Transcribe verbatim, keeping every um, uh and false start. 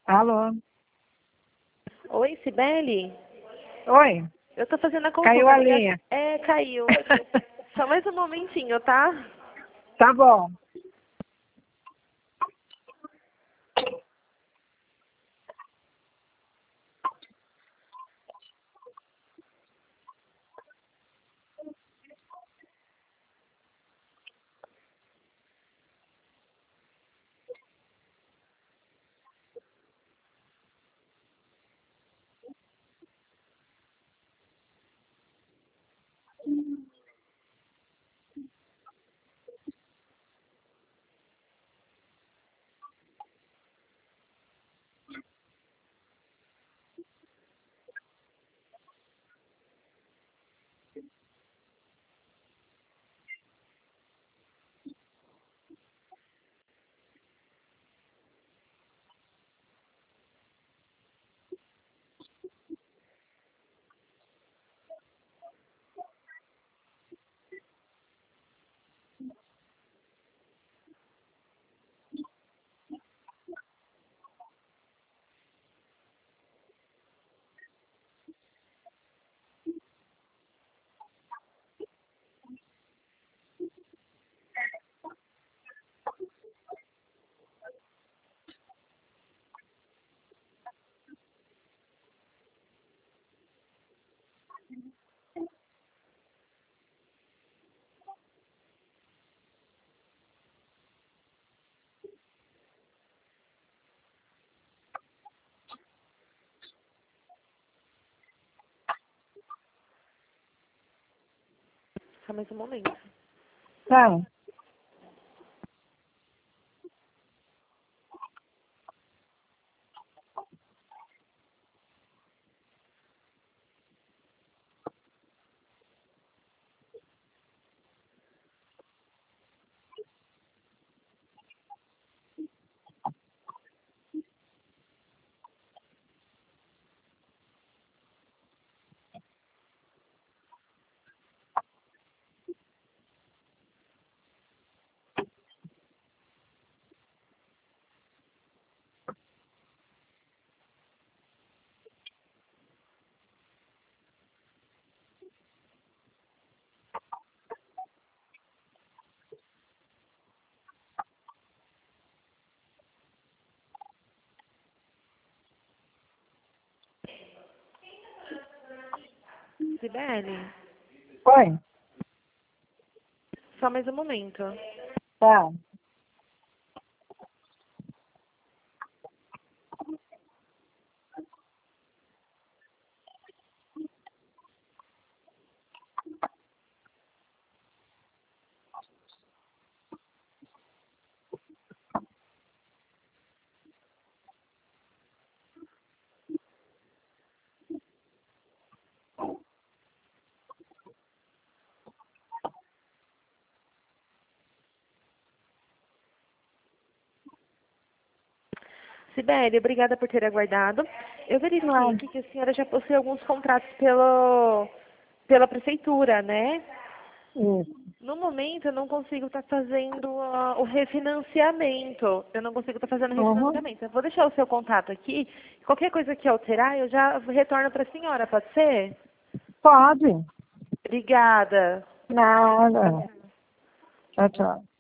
Alô? Oi, Cibele? Oi? Eu tô fazendo a consulta. Caiu a da minha- linha. É, caiu. Só mais um momentinho, tá? Tá bom. Só mais um momento. Tá. Cibele? Oi? Só mais um momento. Tá. Cibele, obrigada por ter aguardado. Eu verifiquei Não. aqui que a senhora já possui alguns contratos pelo, pela prefeitura, né? Isso. No momento, eu não consigo estar fazendo ah, o refinanciamento. Eu não consigo estar fazendo o Uhum. refinanciamento. Eu vou deixar o seu contato aqui. Qualquer coisa que alterar, eu já retorno para a senhora, pode ser? Pode. Obrigada. Nada. Tchau, tchau.